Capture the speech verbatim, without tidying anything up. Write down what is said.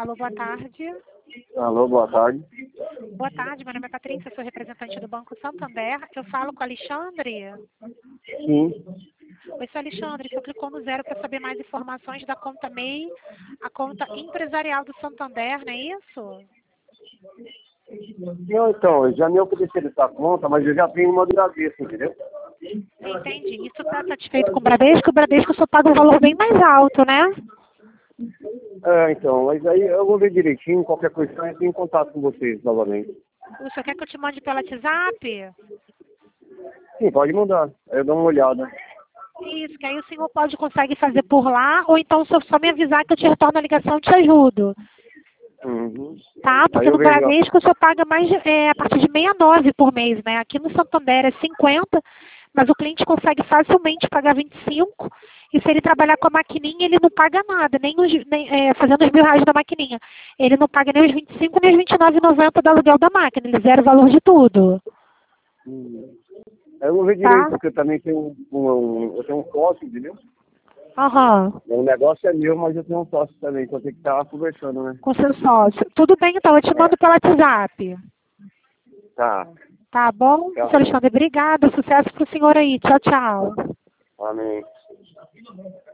Alô, boa tarde. Alô, boa tarde. Boa tarde, meu nome é Patrícia, sou representante do Banco Santander. Eu falo com o Alexandre. Sim. Oi, seu Alexandre, você clicou no zero para saber mais informações da conta M E I, a conta empresarial do Santander, não é isso? Não, então, eu já me ofereceram essa conta, mas eu já tenho uma do Bradesco, entendeu? Entendi. Isso está satisfeito com o Bradesco? O Bradesco só paga um valor bem mais alto, né? É, então, mas aí eu vou ver direitinho, qualquer coisa eu entro em contato com vocês novamente. O senhor quer que eu te mande pelo WhatsApp? Sim, pode mandar, aí eu dou uma olhada. Isso, que aí o senhor pode consegue fazer por lá, ou então se eu só me avisar que eu te retorno a ligação, eu te ajudo. Uhum. Tá? Aí Porque eu no vejo, Bradesco o senhor paga mais de- é, a partir de sessenta e nove por mês, né? Aqui no Santander é cinquenta, mas o cliente consegue facilmente pagar vinte e cinco, e se ele trabalhar com a maquininha, ele não paga nada, nem, os, nem é, fazendo os mil reais na maquininha. Ele não paga nem os vinte e cinco, nem os vinte e nove reais e noventa centavos do aluguel da máquina, ele zera o valor de tudo. hum, aí eu vou ver Tá? direito, porque eu também tenho um, um, eu tenho um sócio, entendeu? Aham. O negócio é meu, mas eu tenho um sócio também, então eu tenho que estar conversando, né? Com seu sócio. Tudo bem, então, eu te É, mando pelo WhatsApp. tá. Tá bom? Tchau. Seu Alexandre, obrigada. Sucesso pro senhor aí. Tchau, tchau. Amém.